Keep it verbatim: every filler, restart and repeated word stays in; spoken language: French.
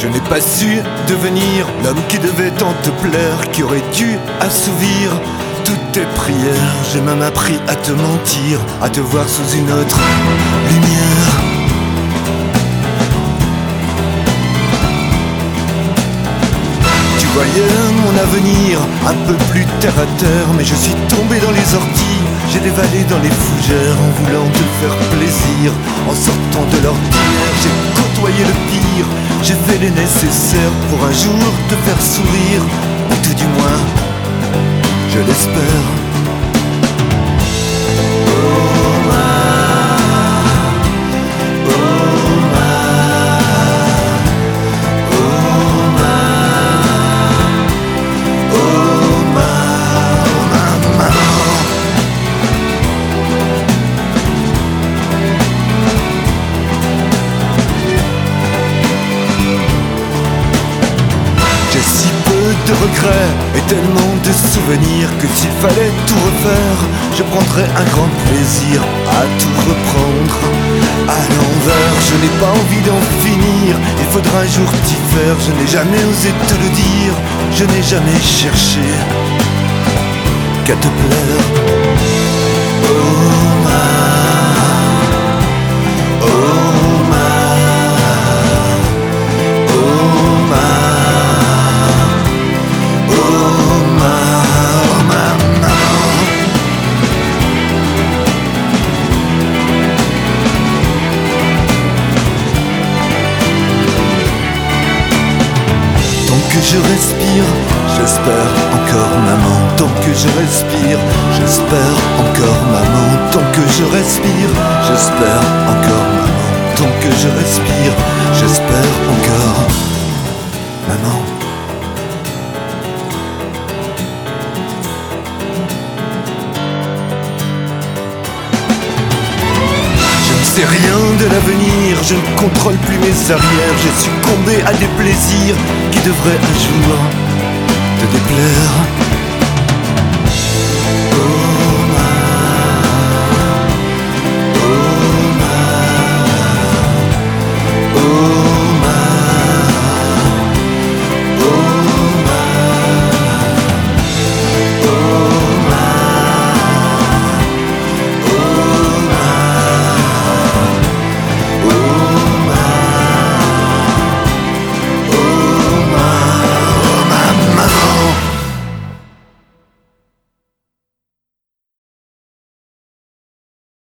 Je n'ai pas su devenir l'homme qui devait tant te plaire, qui aurait dû assouvir toutes tes prières. J'ai même appris à te mentir, à te voir sous une autre lumière. Tu voyais mon avenir un peu plus terre à terre, mais je suis tombé dans les orties, j'ai dévalé dans les fougères en voulant te faire plaisir. En sortant de l'ordinaire, j'ai côtoyé le pire, j'ai fait les nécessaires pour un jour te faire sourire, ou tout du moins, je l'espère. De regrets et tellement de souvenirs que s'il fallait tout refaire, je prendrais un grand plaisir à tout reprendre à l'envers. Je n'ai pas envie d'en finir, il faudra un jour t'y faire. Je n'ai jamais osé te le dire, je n'ai jamais cherché qu'à te plaire. Oh ma, oh ma, oh ma, que je respire, j'espère encore maman. Tant que je respire, j'espère encore maman. Tant que je respire, j'espère encore maman. Tant que je respire, j'espère encore maman. Je ne sais rien de l'avenir, je ne contrôle plus mes arrières. J'ai succombé à des plaisirs qui devraient un jour te déplaire.